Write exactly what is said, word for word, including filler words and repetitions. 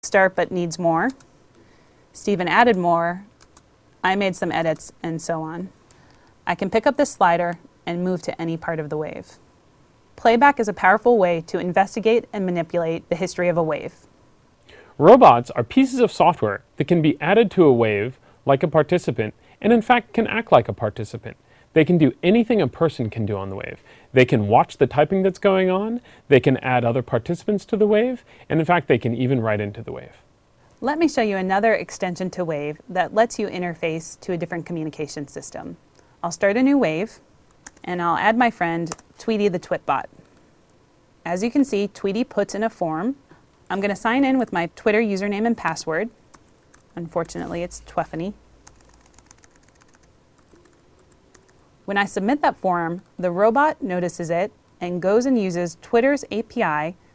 start but needs more. Stephen added more. I made some edits, and so on. I can pick up this slider and move to any part of the wave. Playback is a powerful way to investigate and manipulate the history of a wave. Robots are pieces of software that can be added to a wave like a participant, and in fact can act like a participant. They can do anything a person can do on the wave. They can watch the typing that's going on, they can add other participants to the wave, and in fact they can even write into the wave. Let me show you another extension to Wave that lets you interface to a different communication system. I'll start a new wave, and I'll add my friend Tweety the Twitbot. As you can see, Tweety puts in a form. I'm going to sign in with my Twitter username and password. Unfortunately, it's Tweffany. When I submit that form, the robot notices it and goes and uses Twitter's A P I